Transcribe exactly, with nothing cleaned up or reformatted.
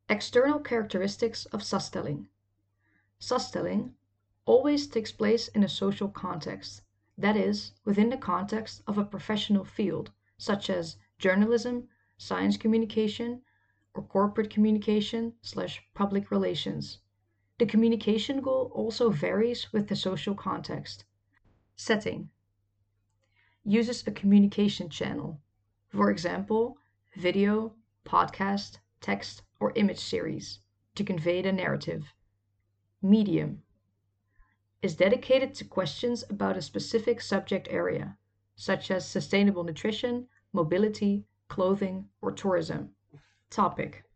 External characteristics of sasttelling. Sasttelling always takes place in a social context, that is, within the context of a professional field, such as journalism, science communication, or corporate communication slash public relations. The communication goal also varies with the social context. Setting uses a communication channel, for example, video, podcast, text, or image series, to convey the narrative. Medium is dedicated to questions about a specific subject area, such as sustainable nutrition, mobility, clothing, or tourism. Topic: